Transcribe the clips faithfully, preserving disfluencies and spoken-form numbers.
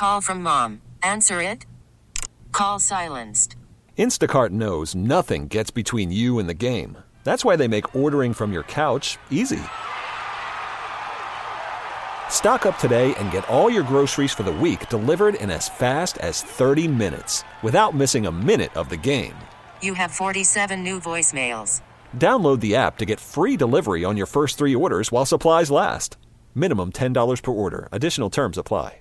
call from mom. Answer it. Call silenced. Instacart knows nothing gets between you and the game. That's why they make ordering from your couch easy. Stock up today and get all your groceries for the week delivered in as fast as thirty minutes without missing a minute of the game. You have forty-seven new voicemails. Download the app to get free delivery on your first three orders while supplies last. Minimum ten dollars per order. Additional terms apply.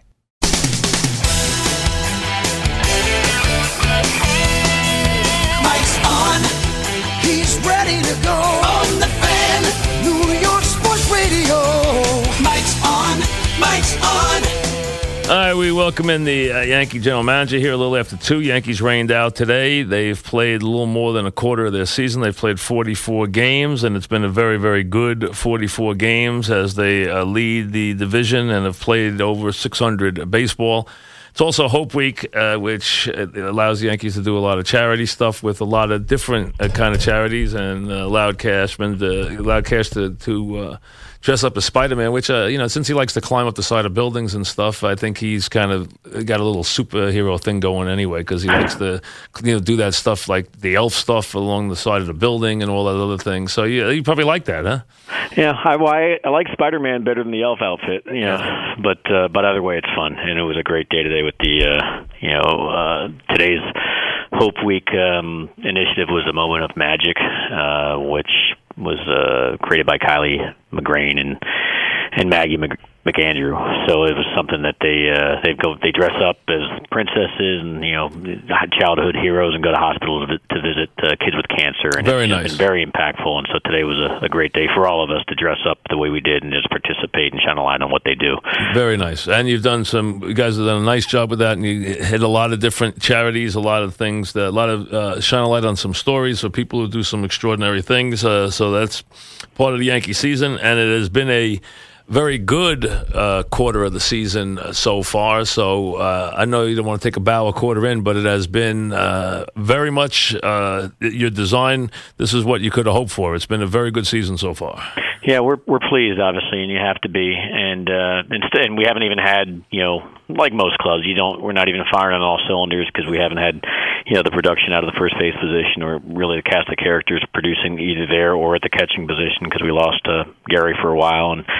Mike's on. He's ready to go. On the Fan. New York Sports Radio. Mike's on. Mike's on. All right, we welcome in the uh, Yankee general manager here a little after two. Yankees rained out today. They've played a little more than a quarter of their season. They've played forty-four games, and it's been a very, very good forty-four games as they uh, lead the division and have played over six hundred baseball. It's also Hope Week, uh, which allows the Yankees to do a lot of charity stuff with a lot of different uh, kind of charities, and uh, allowed Cashman to, allowed Cash to, to uh, dress up as Spider-Man, which, uh, you know, since he likes to climb up the side of buildings and stuff, I think he's kind of got a little superhero thing going anyway, because he likes to, you know, do that stuff like the elf stuff along the side of the building and all that other things. So yeah, you probably like that, huh? Yeah, I, well, I, I like Spider-Man better than the elf outfit, you know, yeah. but uh, but either way, it's fun, and it was a great day today with the, uh, you know, uh, today's Hope Week um, initiative was a moment of magic, uh, which was uh, created by Kylie McGrain and and Maggie Mc, McAndrew. So it was something that they uh, they go they dress up as princesses and, you know, childhood heroes and go to hospitals to, to visit uh, kids with cancer. And very it's nice. Been very impactful. And so today was a, a great day for all of us to dress up the way we did and just participate and shine a light on what they do. Very nice. And you've done some. You guys have done a nice job with that, and you hit a lot of different charities, a lot of things, that, a lot of uh, shine a light on some stories for people who do some extraordinary things. Uh, so that's part of the Yankee season, and it has been a very good uh, quarter of the season so far. So uh, I know you don't want to take a bow a quarter in, but it has been uh, very much uh, your design. This is what you could have hoped for. It's been a very good season so far. Yeah, we're we're pleased, obviously, and you have to be. And uh, instead, and we haven't even had, you know, like most clubs, you don't. We're not even firing on all cylinders because we haven't had, you know, the production out of the first base position, or really the cast of characters producing either there or at the catching position, because we lost uh, Gary for a while. And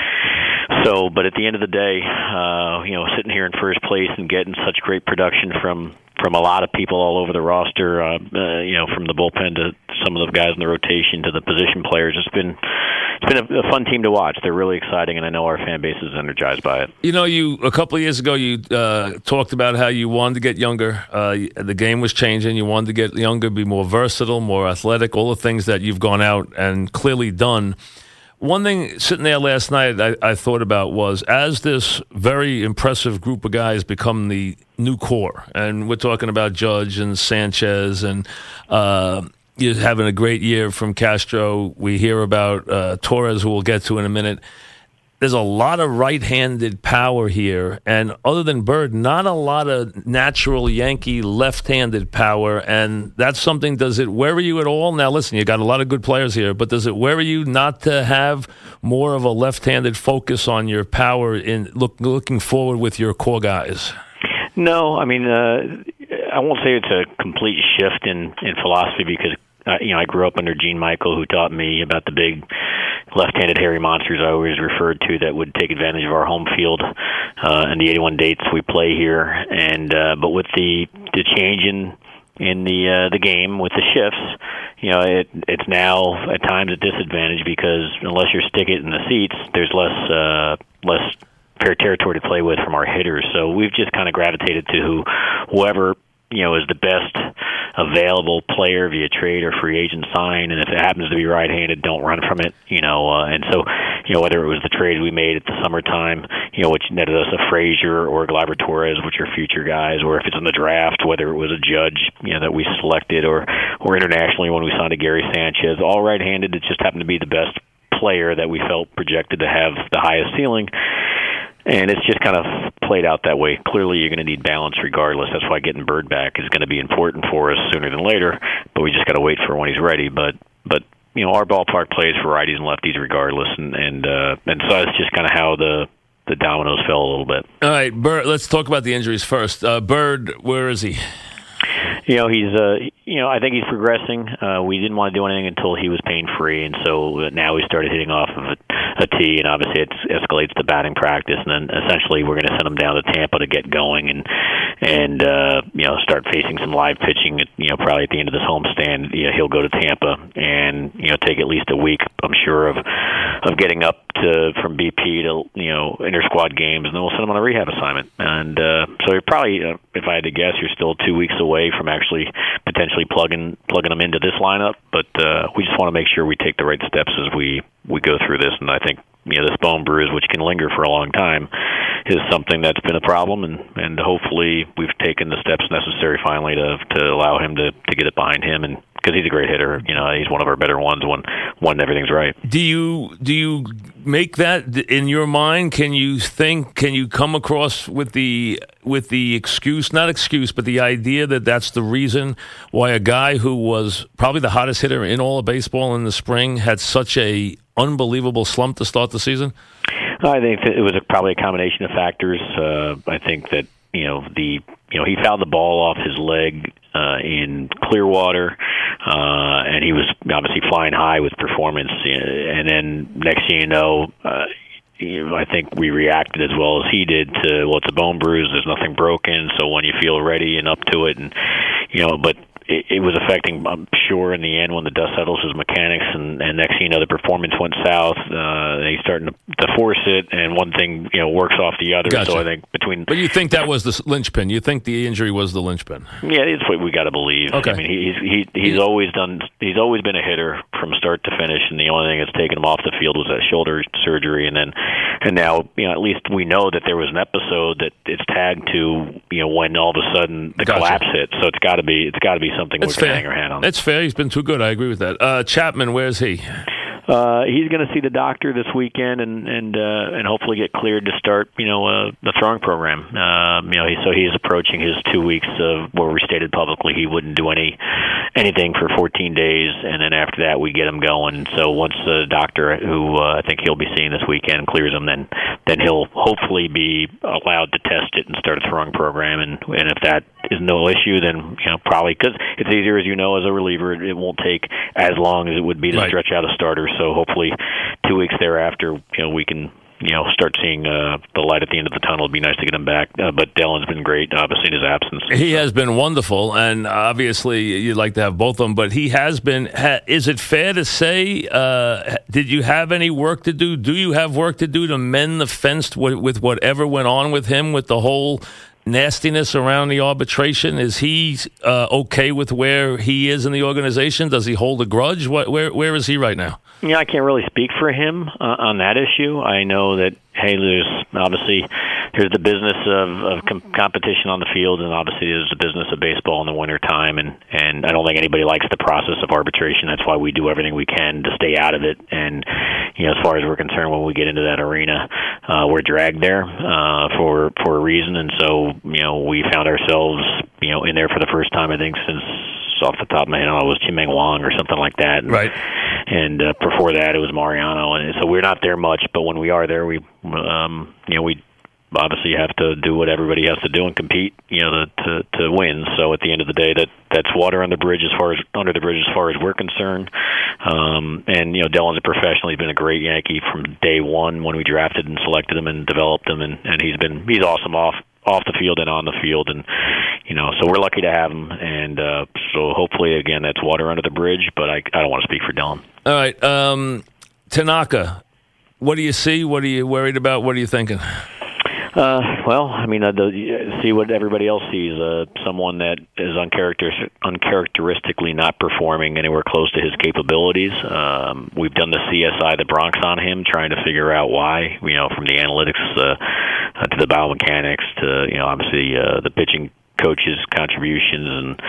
so, but at the end of the day, uh, you know, sitting here in first place and getting such great production from from a lot of people all over the roster, uh, uh, you know, from the bullpen to some of the guys in the rotation to the position players, it's been it's been a, a fun team to watch. They're really exciting, and I know our fan base is energized by it. You know, you a couple of years ago, you uh, talked about how you wanted to get younger. Uh, the game was changing. You wanted to get younger, be more versatile, more athletic, all the things that you've gone out and clearly done. One thing sitting there last night I, I thought about was, as this very impressive group of guys become the new core, and we're talking about Judge and Sanchez, and uh, you're having a great year from Castro. We hear about uh, Torres, who we'll get to in a minute. There's a lot of right-handed power here, and other than Bird, not a lot of natural Yankee left-handed power, and that's something. Does it worry you at all? Now, listen, you got a lot of good players here, but does it worry you not to have more of a left-handed focus on your power in look, looking forward with your core guys? No, I mean, uh, I won't say it's a complete shift in, in philosophy, because Uh, you know, I grew up under Gene Michael, who taught me about the big left-handed hairy monsters I always referred to that would take advantage of our home field uh, and the eighty-one dates we play here. And uh, but with the the change in in the uh, the game with the shifts, you know, it it's now at times a disadvantage, because unless you're stick it in the seats, there's less uh, less fair territory to play with from our hitters. So we've just kind of gravitated to who, whoever, you know, is the best available player via trade or free agent sign, and if it happens to be right-handed, don't run from it, you know. Uh, and so, you know, whether it was the trade we made at the summertime, you know, which netted us a Frazier or a Gleyber Torres, which are future guys, or if it's in the draft, whether it was a Judge, you know, that we selected, or or internationally when we signed a Gary Sanchez, all right-handed. It just happened to be the best player that we felt projected to have the highest ceiling. And it's just kind of played out that way. Clearly, you're going to need balance regardless. That's why getting Bird back is going to be important for us sooner than later. But we just got to wait for when he's ready. But but you know, our ballpark plays for righties and lefties regardless, and and uh, and so that's just kind of how the the dominoes fell a little bit. All right, Bird, let's talk about the injuries first. Uh, Bird, where is he? You know, he's, uh, you know, I think he's progressing. Uh, we didn't want to do anything until he was pain-free, and so now we started hitting off of a, a tee, and obviously it escalates to batting practice, and then essentially we're going to send him down to Tampa to get going and, and uh, you know, start facing some live pitching, you know, probably at the end of this homestand. You know, he'll go to Tampa and, you know, take at least a week, I'm sure, of of getting up to from B P to, you know, inter-squad games, and then we'll send him on a rehab assignment. And uh, so you're probably, uh, if I had to guess, you're still two weeks away from actually potentially plugging plugging them into this lineup, but uh, we just want to make sure we take the right steps as we, we go through this. And I think, you know, this bone bruise, which can linger for a long time, is something that's been a problem, and, and hopefully we've taken the steps necessary finally to to allow him to, to get it behind him, and because he's a great hitter. You know, he's one of our better ones when when everything's right. Do you do you make that in your mind? Can you think? Can you come across with the with the excuse, not excuse, but the idea that that's the reason why a guy who was probably the hottest hitter in all of baseball in the spring had such a unbelievable slump to start the season? I think that it was a, probably a combination of factors. Uh, I think that, you know, the you know he fouled the ball off his leg uh, in Clearwater, uh, and he was obviously flying high with performance. And then next thing you know, uh, you know, I think we reacted as well as he did to, well, it's a bone bruise. There's nothing broken, so when you feel ready and up to it, and you know, but. It, it was affecting, I'm sure, in the end when the dust settles, his mechanics, and, and next thing you know, the performance went south. Uh, and he's starting to, to force it, and one thing, you know, works off the other. Gotcha. So I think between. But you think that was the linchpin? You think the injury was the linchpin? Yeah, it's what we got to believe. Okay. I mean, he's he he's always done. He's always been a hitter from start to finish, and the only thing that's taken him off the field was that shoulder surgery, and then and now, you know, at least we know that there was an episode that it's tagged to, you know, when all of a sudden the Gotcha. collapse hit. So it's got to be it's got to be something It's we're going to fair. hang our hat on. It's fair. He's been too good. I agree with that. Uh, Chapman, where's he? Uh, he's going to see the doctor this weekend and and uh, and hopefully get cleared to start, you know, uh, the throwing program. Um, you know, he, so he's approaching his two weeks of where we stated publicly he wouldn't do any anything for fourteen days, and then after that we get him going. So once the doctor, who uh, I think he'll be seeing this weekend, clears him, then then he'll hopefully be allowed to test it and start a throwing program. And and if that is no issue, then, you know, probably, because it's easier, as you know, as a reliever, it, it won't take as long as it would be to Right. stretch out a starter. So hopefully two weeks thereafter, you know, we can, you know, start seeing uh, the light at the end of the tunnel. It'd be nice to get him back. Uh, but Dellen's been great, obviously, in his absence. He has been wonderful, and obviously you'd like to have both of them, but he has been. Ha, is it fair to say, uh, did you have any work to do? Do you have work to do to mend the fence with, with whatever went on with him, with the whole nastiness around the arbitration? Is he uh, okay with where he is in the organization? Does he hold a grudge? What, where where is he right now? Yeah, I can't really speak for him uh, on that issue. I know that, hey, there's obviously there's the business of, of com- competition on the field, and obviously there's the business of baseball in the wintertime, and, and I don't think anybody likes the process of arbitration. That's why we do everything we can to stay out of it. And, you know, as far as we're concerned, when we get into that arena, uh, we're dragged there uh, for for a reason, and so, you know, we found ourselves, you know, in there for the first time, I think, since off the top of my head, it was Chimeng Wang or something like that. And, right. And uh, before that, it was Mariano, and so we're not there much. But when we are there, we, um, you know, we obviously have to do what everybody has to do and compete, you know, to, to to win. So at the end of the day, that that's water on the bridge as far as under the bridge as far as we're concerned. Um, and you know, Dellen's a professional. He's been a great Yankee from day one when we drafted and selected him and developed him, and, and he's been he's awesome off. off the field and on the field, and you know, so we're lucky to have him, and uh, so hopefully, again, that's water under the bridge, but I, I don't want to speak for Dellen. All right, um, Tanaka, what do you see? What are you worried about? What are you thinking? Uh, well, I mean, uh, the, see what everybody else sees. Uh, someone that is uncharacter- uncharacteristically not performing anywhere close to his capabilities. Um, we've done the C S I, the Bronx, on him, trying to figure out why. You know, from the analytics uh, uh, to the biomechanics to, you know, obviously uh, the pitching coaches' contributions, and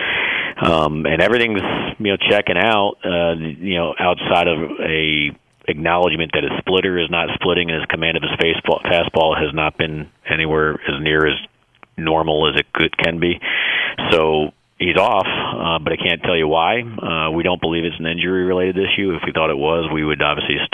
um, and everything's, you know, checking out. Uh, you know, outside of a acknowledgement that his splitter is not splitting and his command of his fastball, fastball has not been anywhere as near as normal as it could, can be. So he's off, uh, but I can't tell you why. Uh, we don't believe it's an injury-related issue. If we thought it was, we would obviously start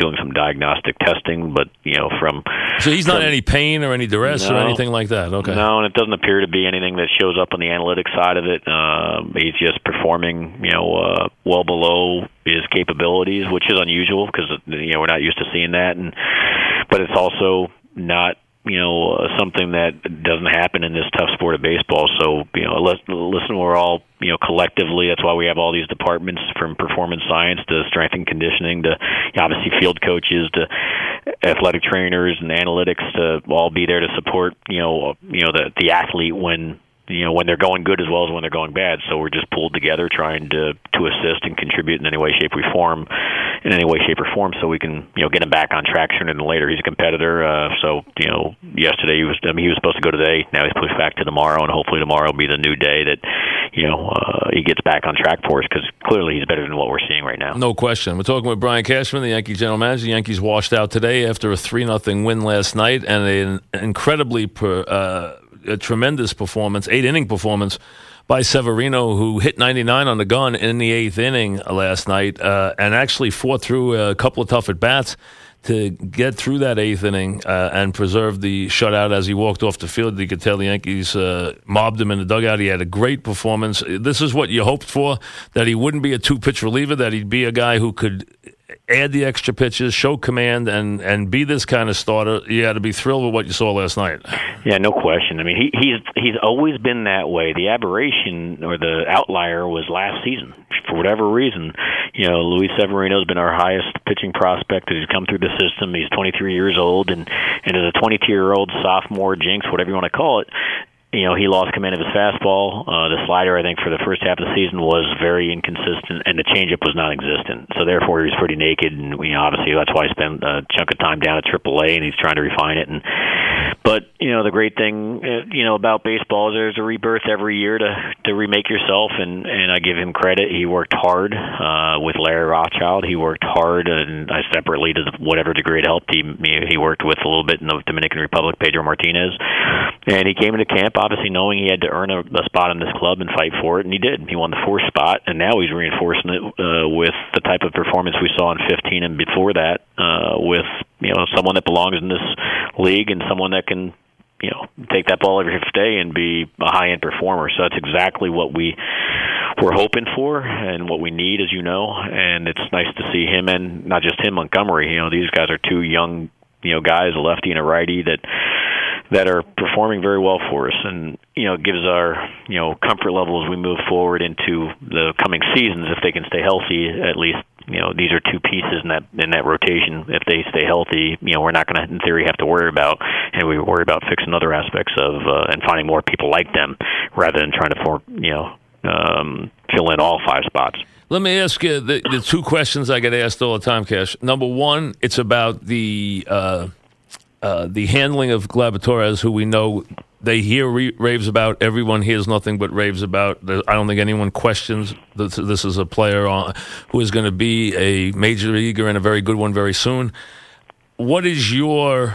doing some diagnostic testing, but you know, from so he's not from, in any pain or any duress no, or anything like that. Okay, no, and it doesn't appear to be anything that shows up on the analytics side of it. Um, he's just performing, you know, uh, well below his capabilities, which is unusual because you know we're not used to seeing that, and but it's also not. You know, uh, something that doesn't happen in this tough sport of baseball. So, you know, listen, listen, we're all, you know, collectively, that's why we have all these departments from performance science to strength and conditioning to you know, obviously field coaches to athletic trainers and analytics to all be there to support, you know, you know, the, the athlete when, you know, when they're going good as well as when they're going bad. So we're just pulled together trying to, to assist and contribute in any way, shape, or form, in any way, shape, or form, so we can, you know, get him back on track sooner than later. He's a competitor. Uh, so, you know, yesterday he was, I mean, he was supposed to go today. Now he's pushed back to tomorrow, and hopefully tomorrow will be the new day that, you know, uh, he gets back on track for us because clearly he's better than what we're seeing right now. No question. We're talking with Brian Cashman, the Yankees general manager. The Yankees washed out today after a three nothing win last night and an incredibly per, uh, a tremendous performance, eight-inning performance by Severino, who hit ninety-nine on the gun in the eighth inning last night uh, and actually fought through a couple of tough at-bats to get through that eighth inning uh, and preserve the shutout as he walked off the field. You could tell the Yankees uh, mobbed him in the dugout. He had a great performance. This is what you hoped for, that he wouldn't be a two-pitch reliever, that he'd be a guy who could add the extra pitches, show command, and, and be this kind of starter. You had to be thrilled with what you saw last night. Yeah, no question. I mean, he, he's he's always been that way. The aberration or the outlier was last season. For whatever reason, you know, Luis Severino's been our highest pitching prospect that has come through the system. He's twenty-three years old, and, and as a twenty-two-year-old sophomore jinx, whatever you want to call it, you know, he lost command of his fastball. Uh, the slider, I think, for the first half of the season was very inconsistent, and the changeup was non-existent. So therefore, he was pretty naked, and you know, obviously that's why he spent a chunk of time down at triple A, and he's trying to refine it. And but you know, the great thing, uh, you know, about baseball is there's a rebirth every year to to remake yourself, and and I give him credit. He worked hard uh, with Larry Rothschild. He worked hard, and I separately to whatever degree it helped. He he worked with a little bit in the Dominican Republic, Pedro Martinez, and he came into camp obviously knowing he had to earn a, a spot in this club and fight for it, and he did. He won the fourth spot, and now he's reinforcing it uh, with the type of performance we saw in fifteen and before that, uh, with you know someone that belongs in this league and someone that can you know take that ball every fifth day and be a high-end performer. So that's exactly what we we're hoping for and what we need, as you know. And it's nice to see him, and not just him, Montgomery. You know, these guys are two young you know guys, a lefty and a righty that. that are performing very well for us, and you know gives our you know comfort level as we move forward into the coming seasons. If they can stay healthy, at least you know these are two pieces in that in that rotation. If they stay healthy, you know we're not going to, in theory, have to worry about, and we worry about fixing other aspects of uh, and finding more people like them rather than trying to for, you know um, fill in all five spots. Let me ask you the, the two questions I get asked all the time, Cash. Number one, it's about the. Uh, Uh, the handling of Gleyber Torres, who we know they hear re- raves about. Everyone hears nothing but raves about. I don't think anyone questions that this is a player on, who is going to be a major leaguer and a very good one very soon. What is your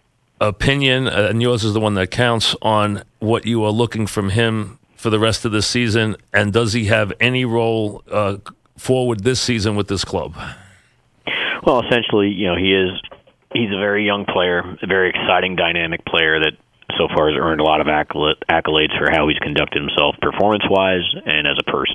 opinion, uh, and yours is the one that counts, on what you are looking from him for the rest of the season, and does he have any role uh, forward this season with this club? Well, essentially, you know, he is... He's a very young player, a very exciting, dynamic player that so far has earned a lot of accolades for how he's conducted himself performance-wise and as a person.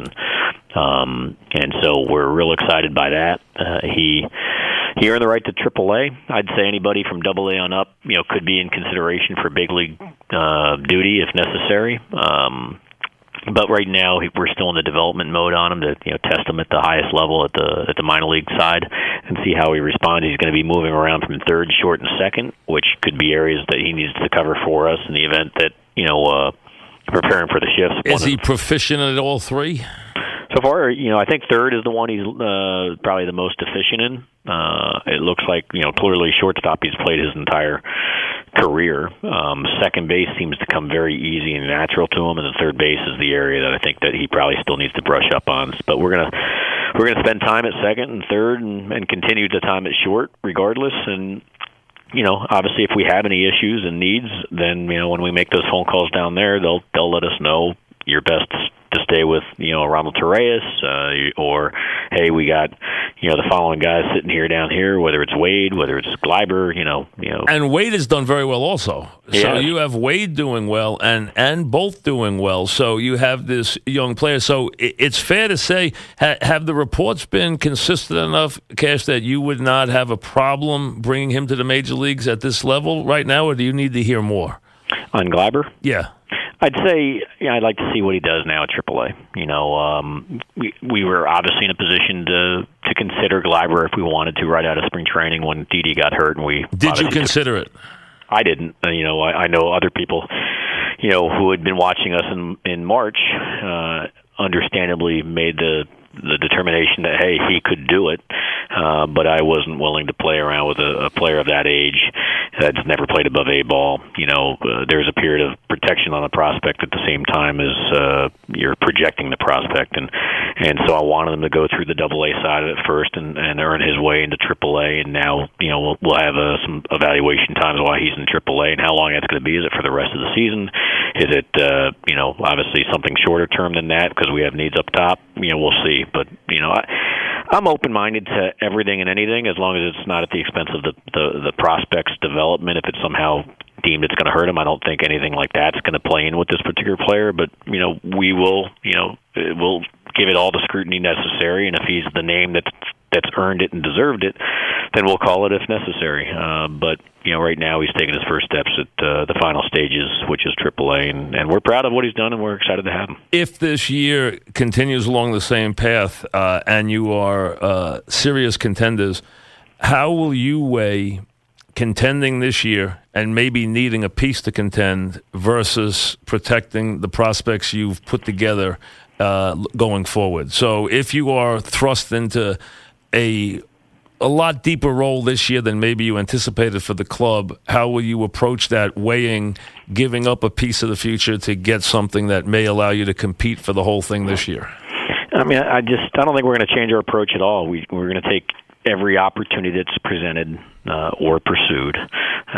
Um, and so we're real excited by that. Uh, he he earned the right to triple A. I'd say anybody from double A on up, you know, could be in consideration for big league uh, duty if necessary. Um But right now, we're still in the development mode on him to you know test him at the highest level at the at the minor league side and see how he responds. He's going to be moving around from third, short, and second, which could be areas that he needs to cover for us in the event that you know uh, preparing for the shifts. Is he proficient at all three? So far, you know, I think third is the one he's uh, probably the most efficient in. Uh, it looks like, you know, clearly shortstop he's played his entire career. Um, second base seems to come very easy and natural to him, and the third base is the area that I think that he probably still needs to brush up on. But we're gonna we're gonna spend time at second and third, and, and continue the time at short, regardless. And you know, obviously, if we have any issues and needs, then you know, when we make those phone calls down there, they'll they'll let us know your best stay with, you know, Ronald Torreyes, uh, or, hey, we got, you know, the following guys sitting here down here, whether it's Wade, whether it's Gleiber, you know. you know. And Wade has done very well also. Yeah. So you have Wade doing well and, and both doing well. So you have this young player. So it, it's fair to say, ha, have the reports been consistent enough, Cash, that you would not have a problem bringing him to the major leagues at this level right now, or do you need to hear more? On Gleiber? Yeah. I'd say yeah, I'd like to see what he does now at triple A. You know, um, we we were obviously in a position to to consider Gleiber if we wanted to right out of spring training when Didi got hurt, and we did you consider took, it? I didn't. You know, I, I know other people, you know, who had been watching us in in March, uh, understandably made the the determination that, hey, he could do it, uh, but I wasn't willing to play around with a, a player of that age that's never played above A ball. You know, uh, there's a period of protection on the prospect at the same time as uh, you're projecting the prospect, and and so I wanted him to go through the double A side of it first and, and earn his way into triple A, and now, you know, we'll, we'll have uh, some evaluation times while he's in triple A, and how long that's going to be. Is it for the rest of the season? Is it, uh, you know, obviously something shorter term than that because we have needs up top? You know, we'll see. But, you know, I, I'm open-minded to everything and anything as long as it's not at the expense of the, the, the prospect's development. If it's somehow deemed it's going to hurt him, I don't think anything like that's going to play in with this particular player. But, you know, we will, you know, we'll give it all the scrutiny necessary. And if he's the name that's, that's earned it and deserved it, then we'll call it if necessary. Uh, but, you know, right now he's taking his first steps at uh, the final stages, which is triple A, and, and we're proud of what he's done, and we're excited to have him. If this year continues along the same path uh, and you are uh, serious contenders, how will you weigh contending this year and maybe needing a piece to contend versus protecting the prospects you've put together uh, going forward? So if you are thrust into a a lot deeper role this year than maybe you anticipated for the club, how will you approach that, weighing giving up a piece of the future to get something that may allow you to compete for the whole thing this year? I mean, I just I don't think we're going to change our approach at all. We, we're going to take every opportunity that's presented uh, or pursued, uh,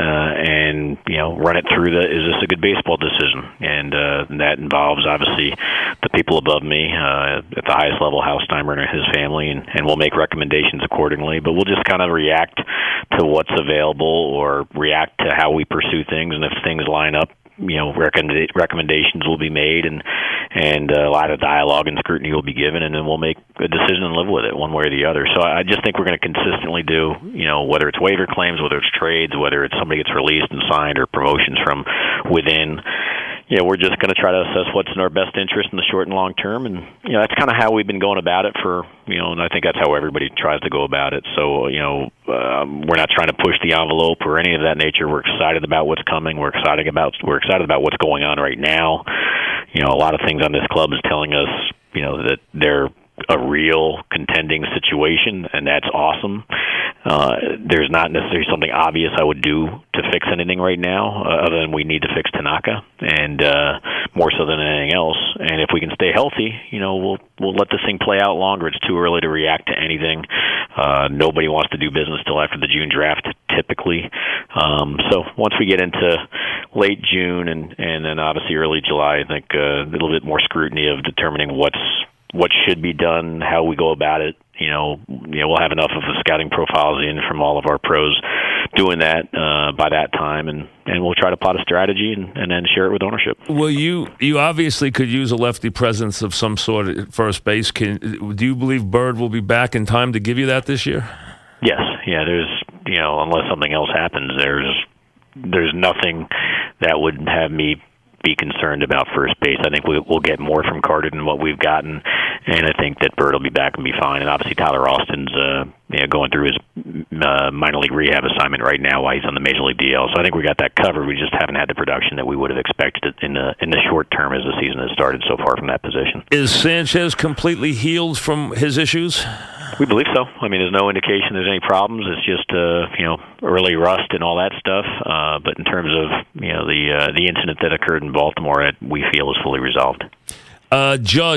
and you know, run it through the is this a good baseball decision? And uh, that involves obviously the people above me uh, at the highest level, Haustheimer and his family, and, and we'll make recommendations accordingly. But we'll just kind of react to what's available or react to how we pursue things, and if things line up, you know, recommend- recommendations will be made, and and uh, a lot of dialogue and scrutiny will be given, and then we'll make a decision and live with it one way or the other. So I just think we're going to consistently do, you know, whether it's waiver claims, whether it's trades, whether it's somebody gets released and signed, or promotions from within. You know, we're just going to try to assess what's in our best interest in the short and long term, and you know, that's kind of how we've been going about it for, you know, and I think that's how everybody tries to go about it. So, you know, um, we're not trying to push the envelope or any of that nature. We're excited about what's coming. We're excited about we're excited about what's going on right now. You know, a lot of things on this club is telling us, you know, that they're a real contending situation, and that's awesome. Uh, there's not necessarily something obvious I would do to fix anything right now, uh, other than we need to fix Tanaka, and uh, more so than anything else. And if we can stay healthy, you know, we'll we'll let this thing play out longer. It's too early to react to anything. Uh, nobody wants to do business till after the June draft, typically. Um, so once we get into late June and and then obviously early July, I think uh, a little bit more scrutiny of determining what's what should be done, how we go about it. You know, you know, we'll have enough of the scouting profiles in from all of our pros doing that uh, by that time, and, and we'll try to plot a strategy and, and then share it with ownership. Well, you you obviously could use a lefty presence of some sort at first base. Can, do you believe Bird will be back in time to give you that this year? Yes. Yeah, there's, you know, unless something else happens, there's there's nothing that would have me be concerned about first base. I think we, we'll get more from Carter than what we've gotten, and I think that Bird will be back and be fine. And obviously Tyler Austin's uh, you know, going through his uh, minor league rehab assignment right now while he's on the major league D L. So I think we got that covered. We just haven't had the production that we would have expected in the in the short term as the season has started so far from that position. Is Sanchez completely healed from his issues? We believe so. I mean, there's no indication there's any problems. It's just, uh, you know, early rust and all that stuff. Uh, but in terms of, you know, the uh, the incident that occurred in Baltimore, it, we feel is fully resolved. Uh, Judge,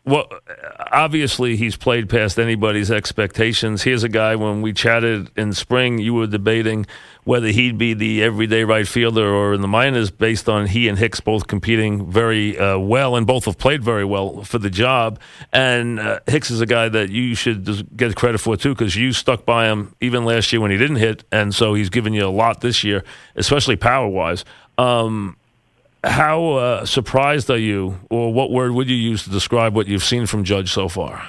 well, obviously he's played past anybody's expectations. Here's a guy, when we chatted in spring, you were debating whether he'd be the everyday right fielder or in the minors, based on he and Hicks both competing very uh, well, and both have played very well for the job. And uh, Hicks is a guy that you should get credit for, too, because you stuck by him even last year when he didn't hit, and so he's given you a lot this year, especially power-wise. Um, how uh, surprised are you, or what word would you use to describe what you've seen from Judge so far?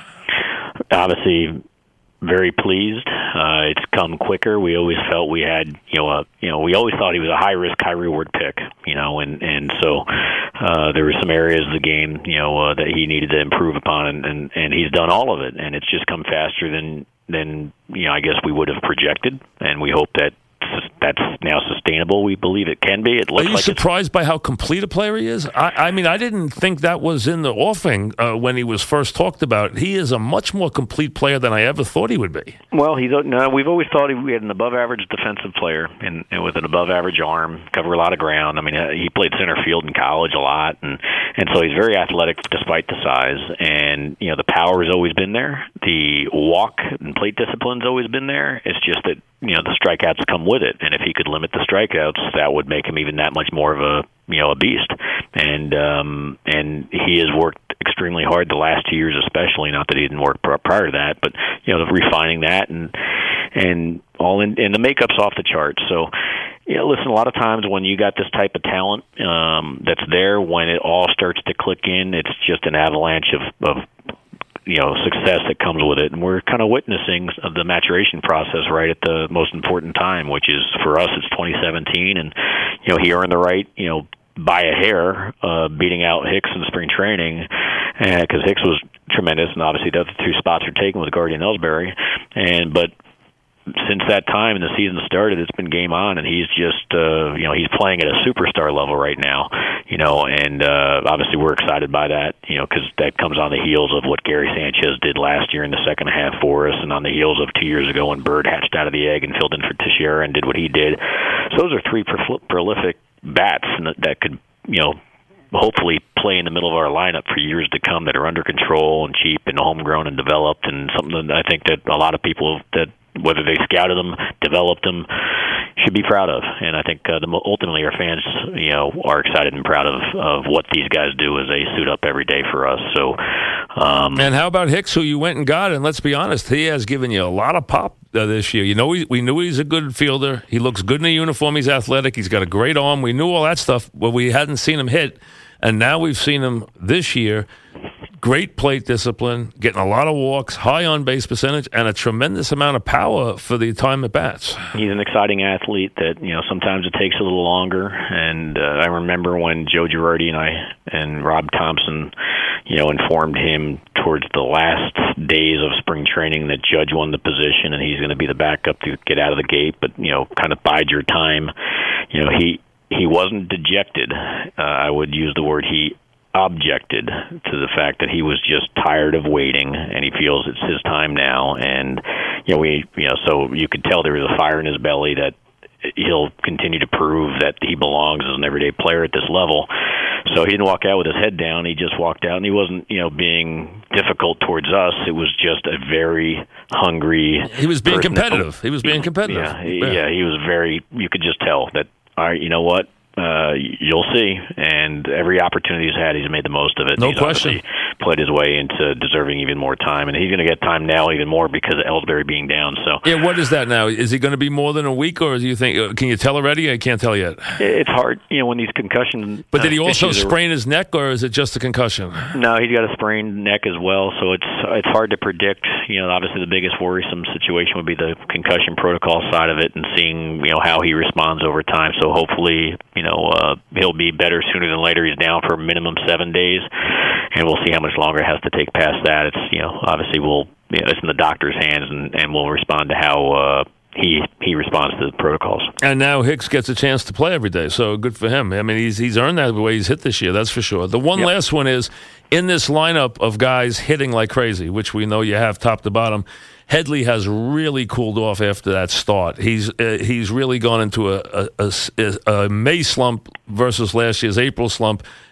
Obviously, very pleased. Uh, it's come quicker. We always felt we had, you know, a, you know, we always thought he was a high risk, high reward pick, you know, and and so uh, there were some areas of the game, you know, uh, that he needed to improve upon, and, and and he's done all of it, and it's just come faster than than you know I guess we would have projected, and we hope that that's now sustainable. We believe it can be. It looks Are you like surprised it's, by how complete a player he is? I, I mean, I didn't think that was in the offing uh, when he was first talked about. He is a much more complete player than I ever thought he would be. Well, he's no. We've always thought he we had an above-average defensive player, and, and with an above-average arm, cover a lot of ground. I mean, uh, he played center field in college a lot, and and so he's very athletic despite the size. And you know, the power has always been there. The walk and plate discipline's always been there. It's just that you know the strikeouts come with it, and if he could limit the strikeouts, that would make him even that much more of a you know a beast. And um, and he has worked extremely hard the last two years, especially. Not that he didn't work prior to that, but you know refining that and and all in. And the makeup's off the charts. So. Yeah, you know, listen, a lot of times when you got this type of talent um, that's there, when it all starts to click in, it's just an avalanche of, of you know, success that comes with it. And we're kind of witnessing the maturation process right at the most important time, which is, for us, it's twenty seventeen. And, you know, he earned the right, you know, by a hair, uh, beating out Hicks in spring training, because Hicks was tremendous, and obviously the other two spots are taken with Guardian Ellsbury. And, but, since that time and the season started, it's been game on, and he's just, uh, you know, he's playing at a superstar level right now, you know, and uh, obviously we're excited by that, you know, because that comes on the heels of what Gary Sanchez did last year in the second half for us, and on the heels of two years ago when Bird hatched out of the egg and filled in for Teixeira and did what he did. So those are three prol- prolific bats that, that could, you know, hopefully play in the middle of our lineup for years to come, that are under control and cheap and homegrown and developed, and something that I think that a lot of people that, whether they scouted them, developed them, should be proud of. And I think uh, the, ultimately our fans, you know, are excited and proud of, of what these guys do as they suit up every day for us. So, um, and how about Hicks, who you went and got? And let's be honest, he has given you a lot of pop uh, this year. You know, we, we knew he's a good fielder. He looks good in a uniform. He's athletic. He's got a great arm. We knew all that stuff, but we hadn't seen him hit. And now we've seen him this year. Great plate discipline, getting a lot of walks, high on-base percentage, and a tremendous amount of power for the time at bats. He's an exciting athlete that, you know, sometimes it takes a little longer. And uh, I remember when Joe Girardi and I and Rob Thompson, you know, informed him towards the last days of spring training that Judge won the position and he's going to be the backup to get out of the gate, but, you know, kind of bide your time. You know, he, he wasn't dejected. Uh, I would use the word he objected to the fact that he was just tired of waiting, and he feels it's his time now. And you know, we, you know, so you could tell there was a fire in his belly that he'll continue to prove that he belongs as an everyday player at this level. So he didn't walk out with his head down. He just walked out, and he wasn't, you know, being difficult towards us. It was just a very hungry. He was being person. competitive. He was being competitive. Yeah, he, yeah, he was very. You could just tell that. All right, you know what? Uh, you'll see, and every opportunity he's had, he's made the most of it. No he's question. Played his way into deserving even more time, and he's going to get time now even more because of Ellsbury being down. So, yeah, what is that now? Is he going to be more than a week, or do you think? Can you tell already? I can't tell yet. It's hard, you know, when these concussions. But did he uh, also are, sprain his neck, or is it just a concussion? No, he's got a sprained neck as well, so it's it's hard to predict. You know, obviously the biggest worrisome situation would be the concussion protocol side of it, and seeing you know how he responds over time. So hopefully, you know. Uh, He'll be better sooner than later. He's down for a minimum seven days, and we'll see how much longer it has to take past that. It's you know obviously we'll you know, it's in the doctor's hands, and, and we'll respond to how uh, he he responds to the protocols. And now Hicks gets a chance to play every day, so good for him. I mean, he's he's earned that the way he's hit this year. That's for sure. The one yep. last one is in this lineup of guys hitting like crazy, which we know you have top to bottom. Headley has really cooled off after that start. He's uh, he's really gone into a, a, a, a May slump versus last year's April slump,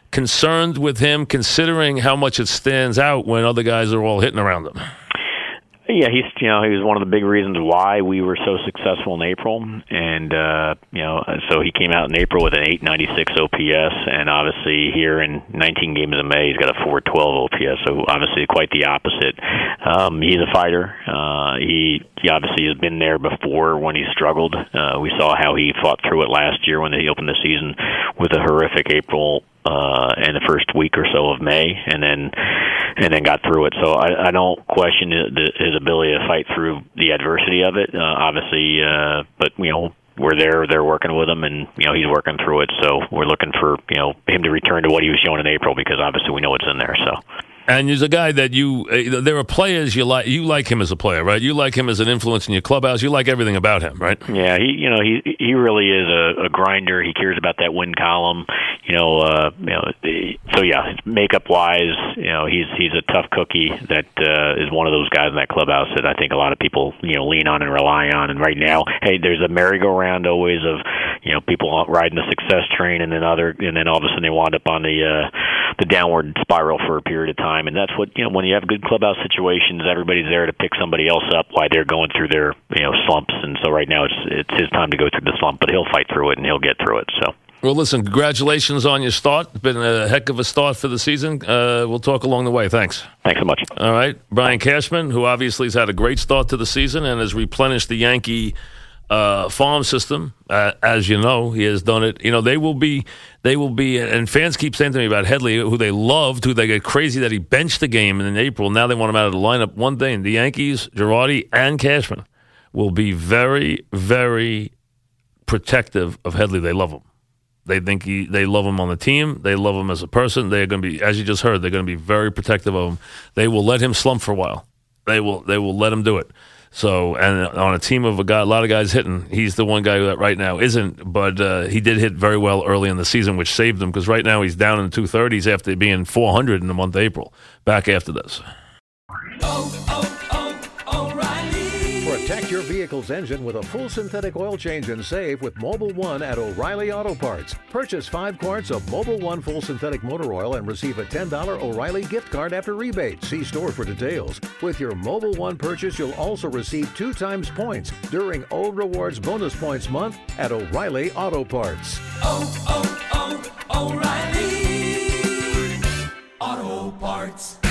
concerned with him, considering how much it stands out when other guys are all hitting around him? Yeah, he's you know he was one of the big reasons why we were so successful in April, and uh, you know so he came out in April with an eight ninety-six O P S, and obviously here in nineteen games in May he's got a four twelve O P S. So obviously quite the opposite. Um, he's a fighter. Uh, he he obviously has been there before when he struggled. Uh, we saw how he fought through it last year when he opened the season with a horrific April. Uh, in the first week or so of May, and then and then got through it. So I, I don't question his, his ability to fight through the adversity of it. Uh, obviously, uh, but you know we're there, they're working with him, and you know he's working through it. So we're looking for you know him to return to what he was showing in April, because obviously we know it's in there. So. And he's a guy that you, uh, there are players you like, you like him as a player, right? You like him as an influence in your clubhouse. You like everything about him, right? Yeah, he, you know, he he really is a, a grinder. He cares about that win column, you know, uh, you know, so yeah, makeup wise, you know, he's, he's a tough cookie that, uh, is one of those guys in that clubhouse that I think a lot of people, you know, lean on and rely on. And right now, hey, there's a merry-go-round always of, you know, people riding the success train, and then other, and then all of a sudden they wind up on the, uh, the downward spiral for a period of time. And that's what, you know, when you have good clubhouse situations, everybody's there to pick somebody else up while they're going through their, you know, slumps. And so right now it's it's his time to go through the slump, but he'll fight through it and he'll get through it. So. Well, listen, congratulations on your start. It's been a heck of a start for the season. Uh, we'll talk along the way. Thanks. Thanks so much. All right. Brian Cashman, who obviously has had a great start to the season and has replenished the Yankee Uh, farm system, uh, as you know, he has done it. You know, they will be, they will be, and fans keep saying to me about Headley, who they loved, who they get crazy that he benched the game in April. Now they want him out of the lineup. One thing, the Yankees, Girardi and Cashman will be very, very protective of Headley. They love him. They think he, they love him on the team. They love him as a person. They're going to be, as you just heard, they're going to be very protective of him. They will let him slump for a while. They will, they will let him do it. So, and on a team of a guy, a lot of guys hitting, he's the one guy that right now isn't, but uh, he did hit very well early in the season, which saved him, because right now he's down in the two thirties after being four hundred in the month of April. Back after this. Oh, oh, oh, O'Reilly. Protect your vehicle's engine with a full synthetic oil change and save with Mobil one at O'Reilly Auto Parts. Purchase five quarts of Mobil one full synthetic motor oil and receive a ten dollars O'Reilly gift card after rebate. See store for details. With your Mobil one purchase, you'll also receive two times points during O Rewards Bonus Points Month at O'Reilly Auto Parts. Oh, oh, oh, O'Reilly Auto Parts.